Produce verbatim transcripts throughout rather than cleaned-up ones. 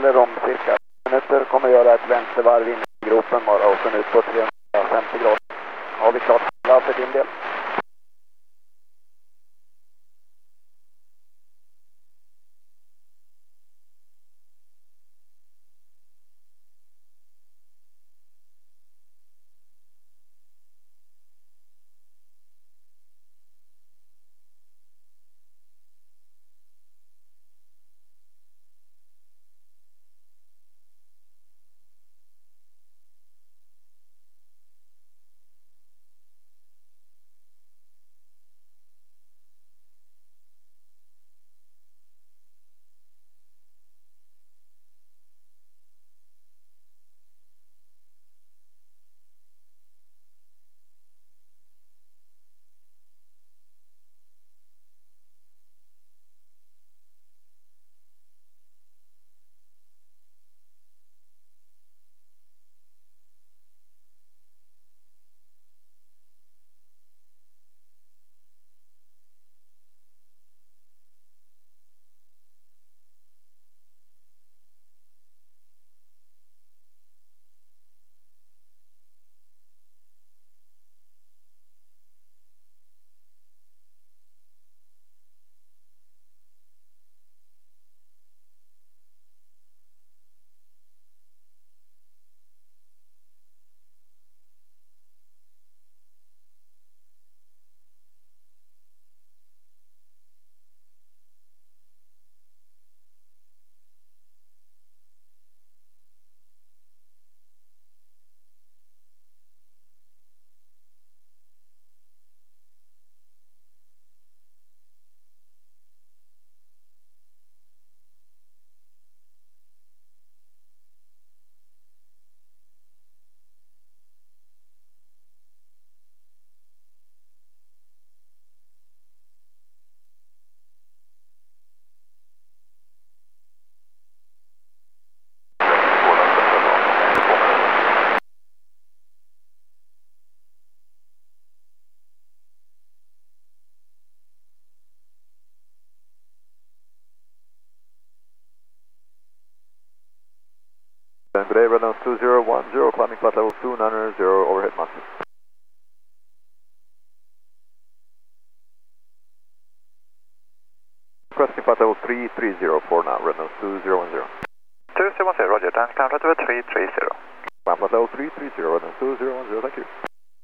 till om cirka minuter. Kommer göra ett vänstervarv in i gropen bara och sen ut på trehundrafemtio grader. Har vi klart alla för din del? Good day, Rednose two zero one zero, climbing flight level two nine zero, overhead max. Requesting flight level three three zero for now, Rednose two zero one zero. two zero one zero, roger, down climb flight level three three zero. Climb flight level three three zero, Rednose two zero one zero, thank you.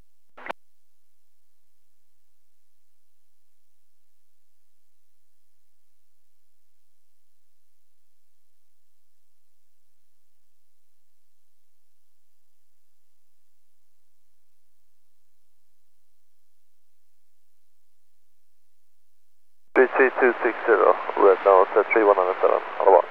three three two six zero, Rednose three one nine seven, hello.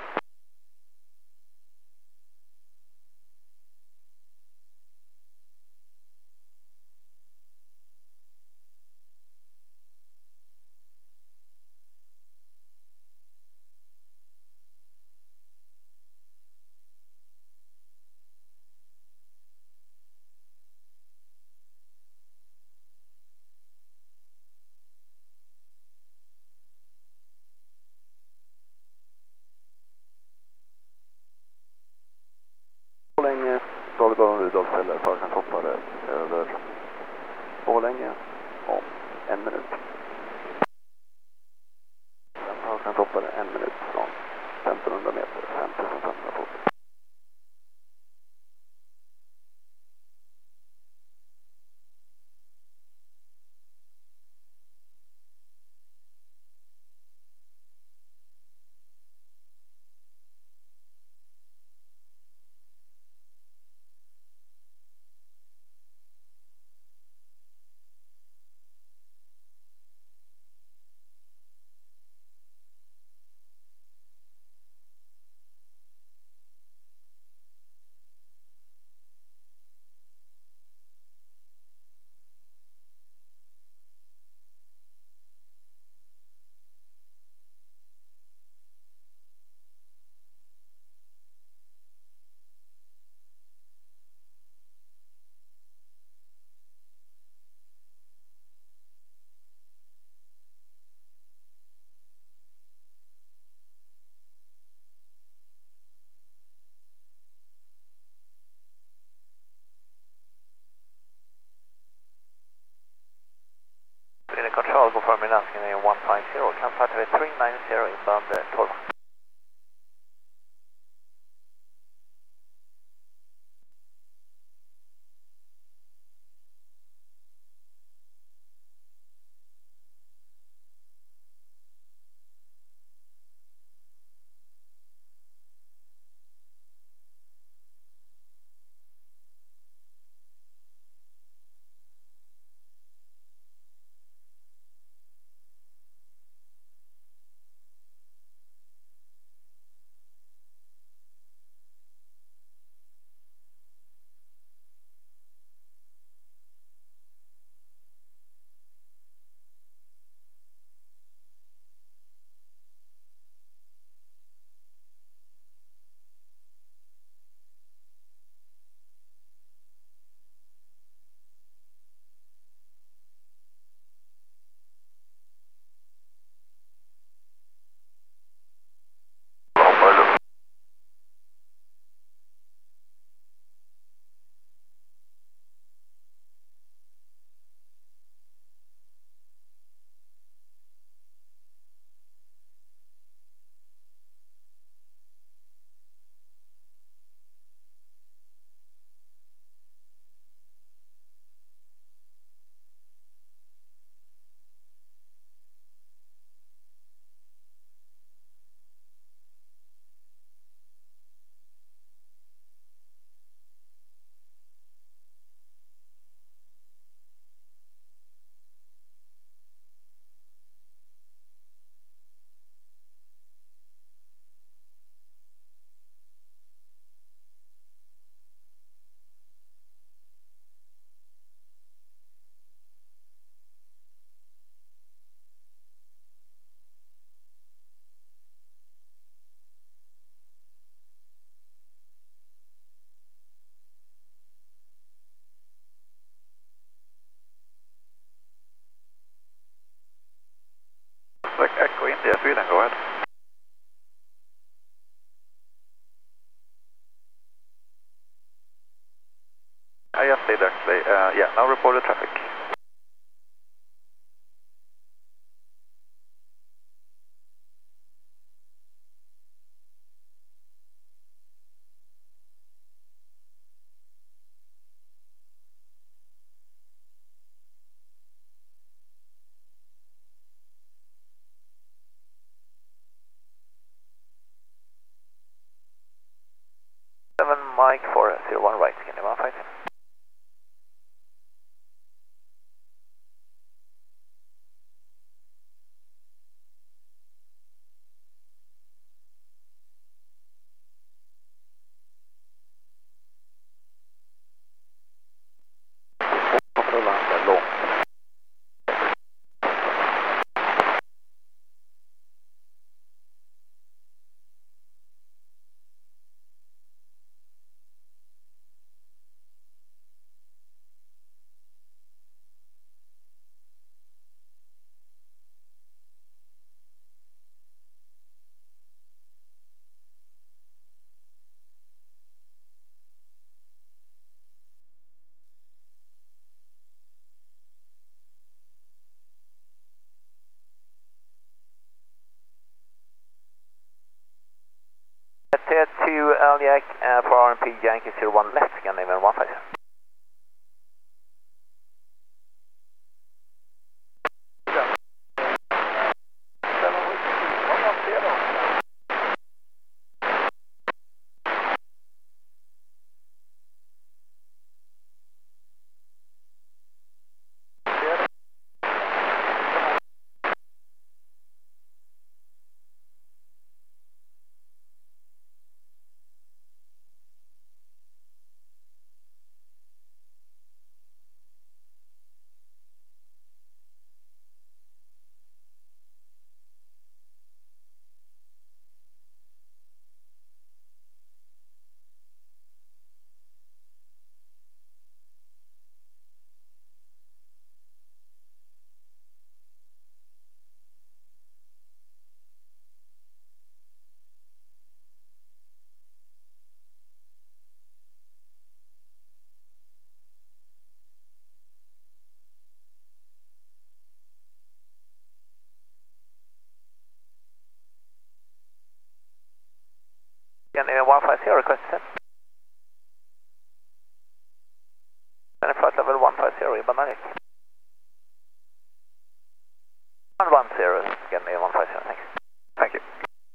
Borlänge, Dagdalen Rudolf eller förkantoppare över Borlänge om en minut. Förkantoppare en minut från femtonhundra meter, femtonhundrafemtio fot. terminal scanning one five zero, contact with three nine zero inbound uh, twelve. Like Echo India, Sweden, go ahead. I just stayed actually. Uh, yeah, now report the traffic. seven Mike four zero one right, scanning one five. Kommer att landa långt. Tier two Aljac uh, for R M P Yankee zero one left, scanning one five. Scandinavian one five zero, request set. And flight level one five zero, Iban Magic. one one zero, Scandinavian one five zero, thanks. Thank you.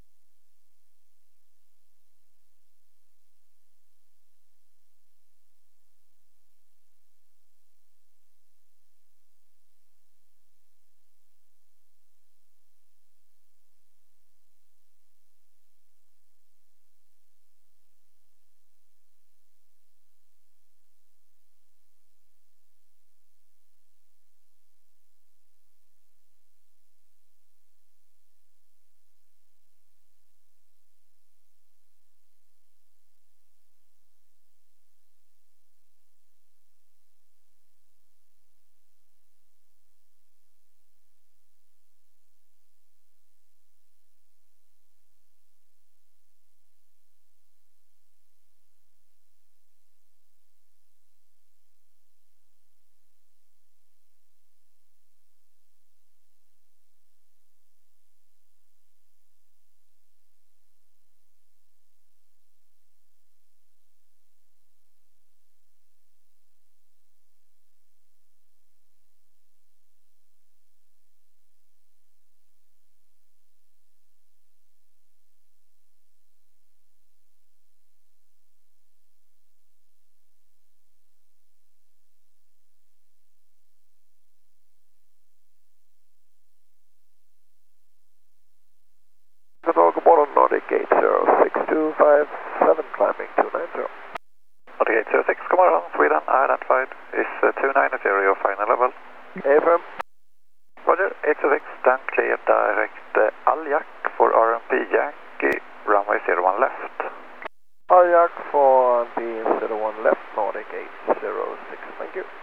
Control, good morning, Nordic eight zero six two five seven, climbing two nine zero. Nordic eight zero six, come on, Sweden, identified, is uh, two ninety, your final level. Affirm. Roger, eight zero six, stand clear direct uh, Aljak for R M P Yankee, runway zero one left. Aljak for B zero one left, Nordic eight zero six, thank you.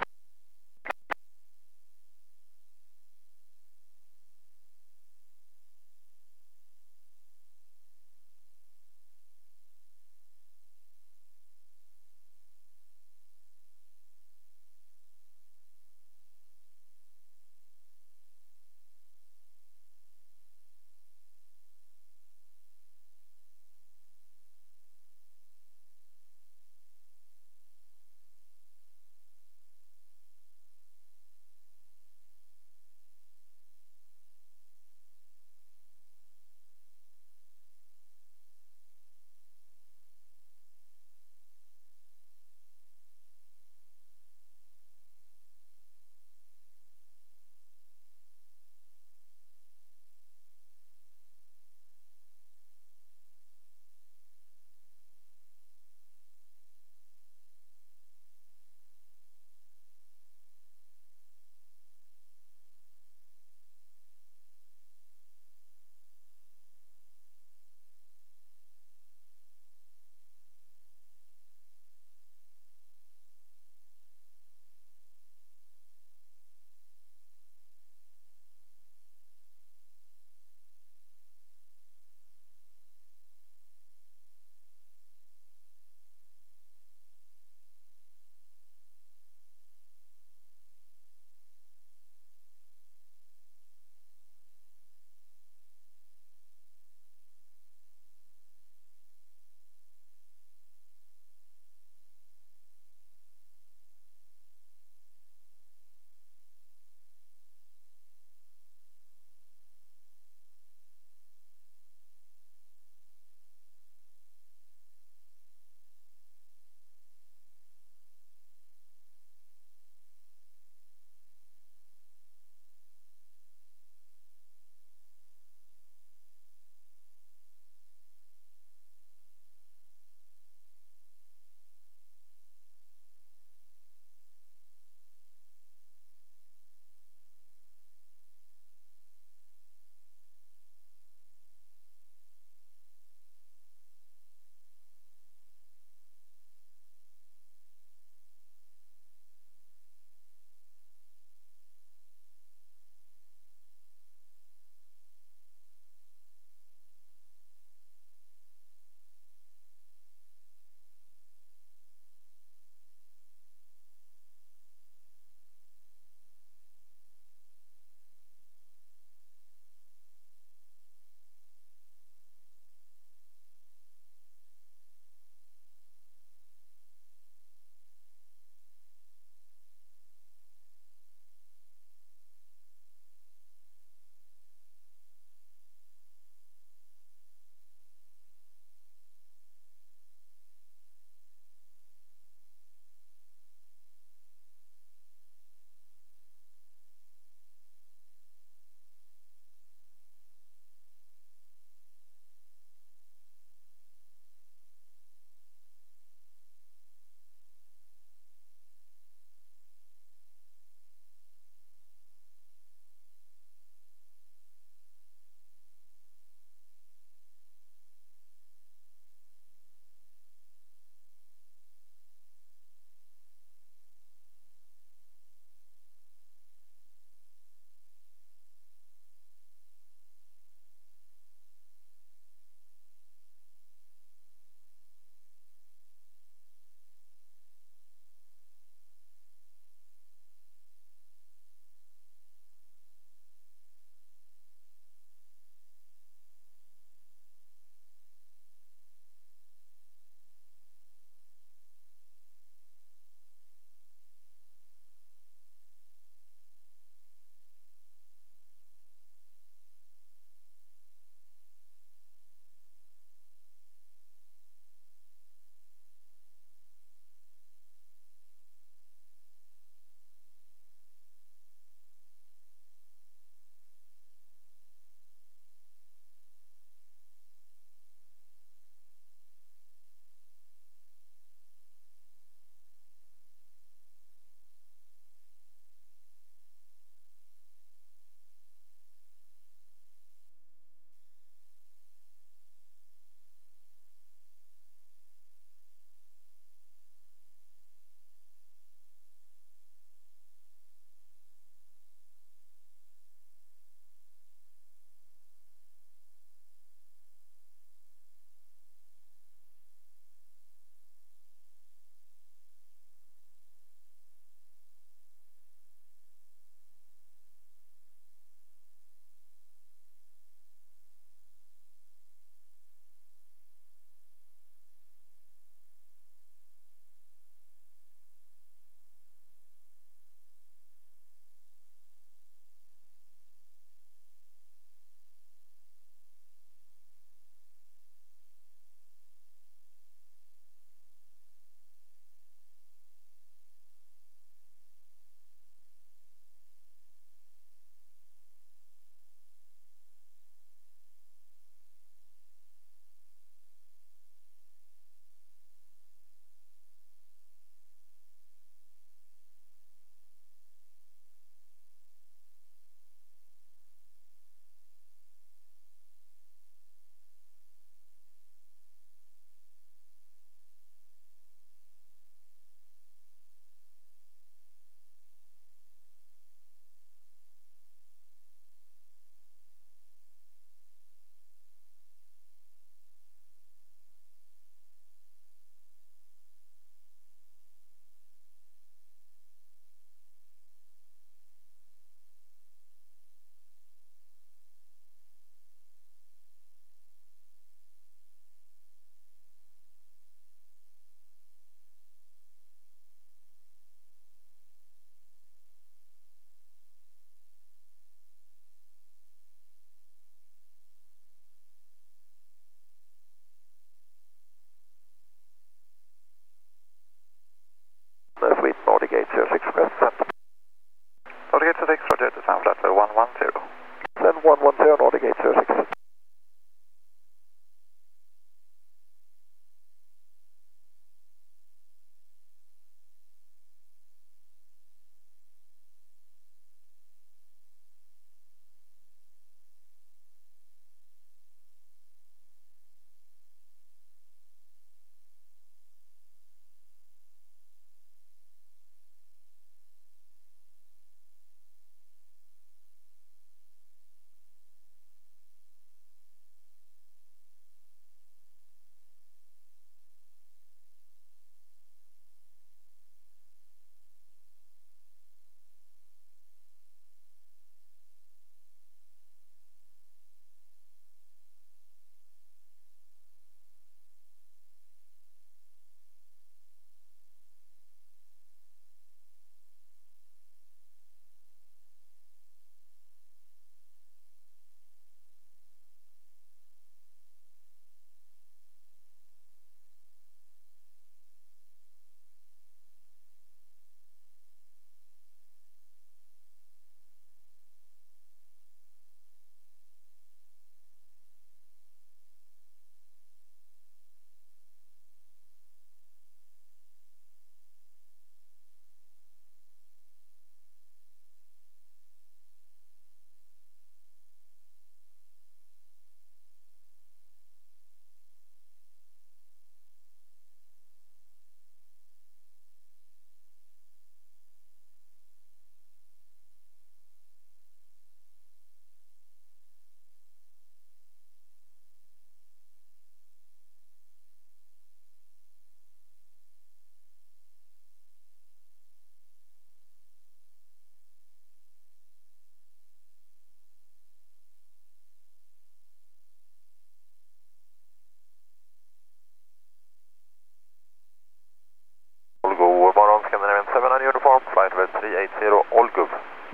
Uniform, flight level three eight zero, all good.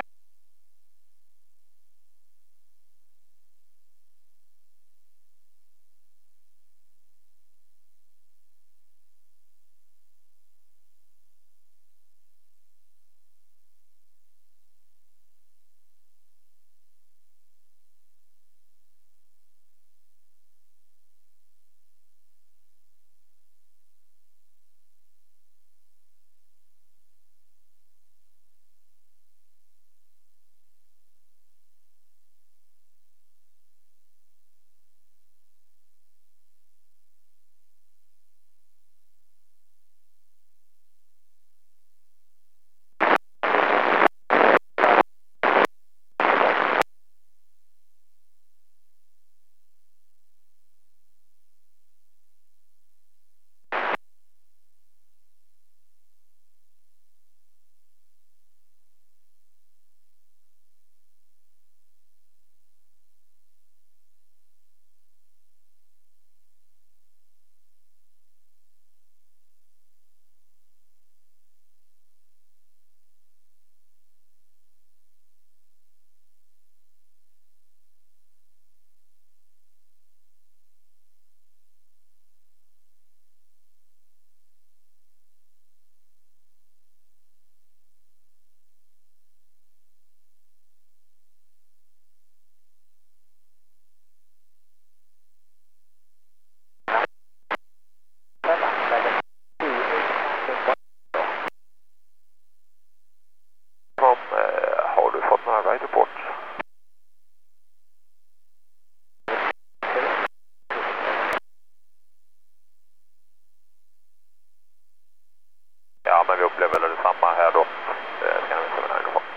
Ja, men vi upplever väl detsamma här då. Det kan vi inte med här.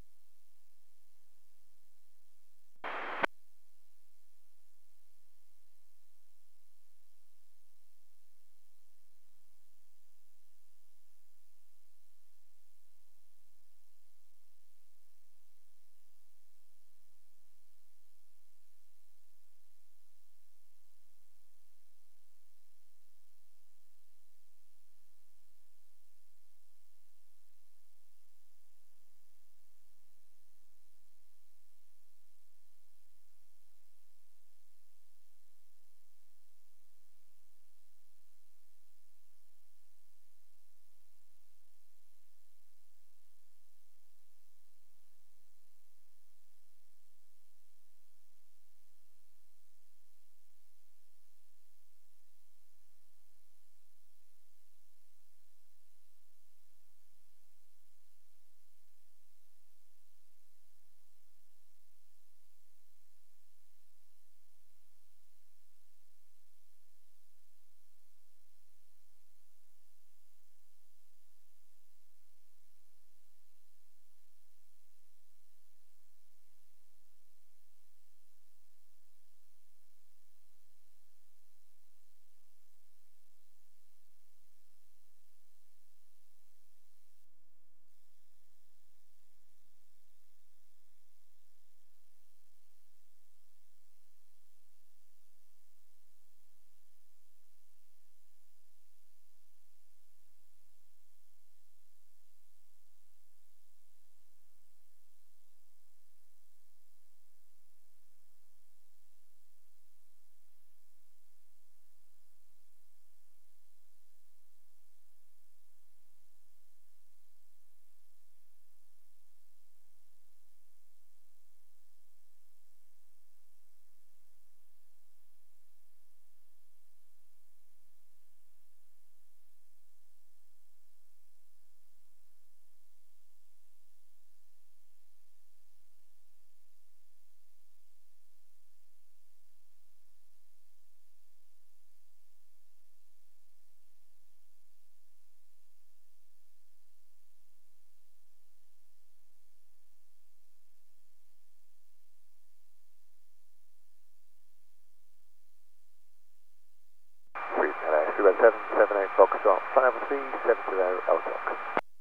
seven seven eight Foxtrot, flight level three seven zero L T O C.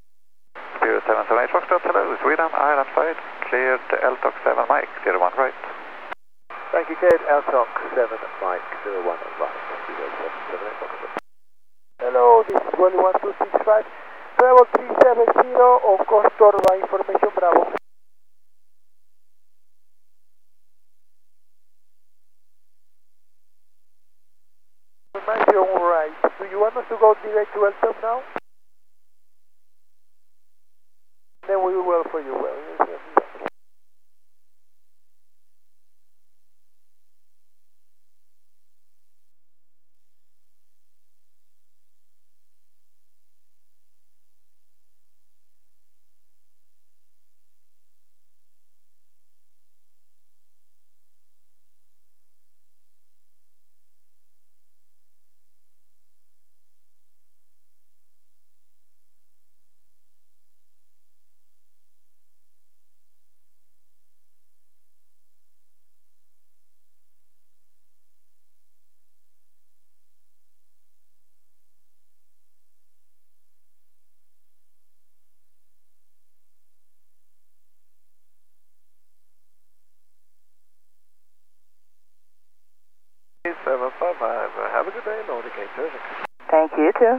Spirit seven seven eight Foxtrot, hello, Sweden, Island side, cleared L T O C seven Mike, zero one right. Thank you, cleared L T O C seven Mike, zero one right, Spirit seven seven eight Foxtrot. Hello, this is one one two six five, Travel three seven zero, of course, Torva, information Bravo. Information right. Do you want us to go direct to Elton now? Then we will for you well. Yes, yes, yes. seven five five, have a good day, Nordic eight zero six. Thank you, too.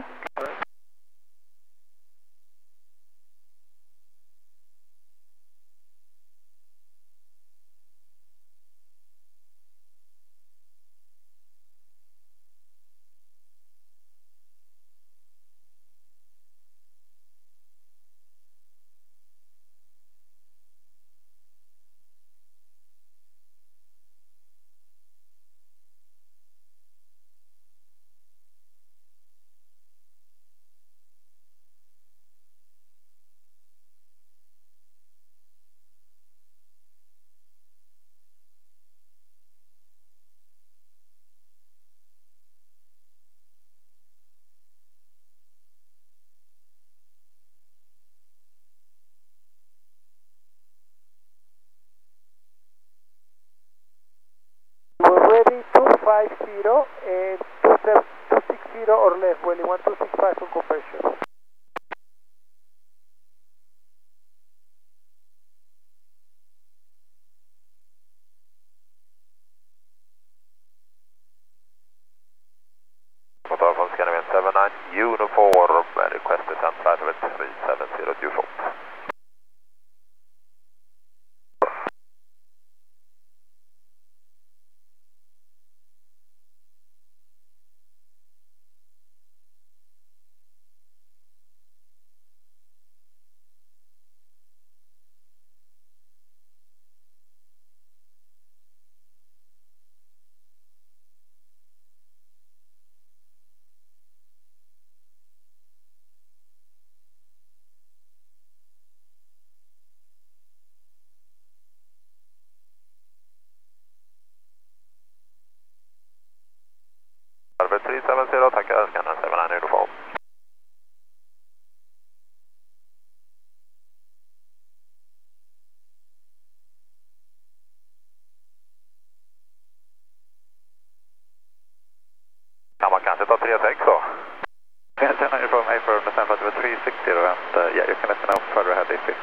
We're ready, two five zero and two six zero or less, well, one two six five on compression. Motor från Scandinavian seven nine, uniform, request descent flight level three seven zero default. three seven zero, tackar, Scandinavian seven nine, uniform. Ja, man kanske tar tre sex då. Scandinavian uniform, A for descent flight level three six zero and uh, yeah, you can let me know further ahead if it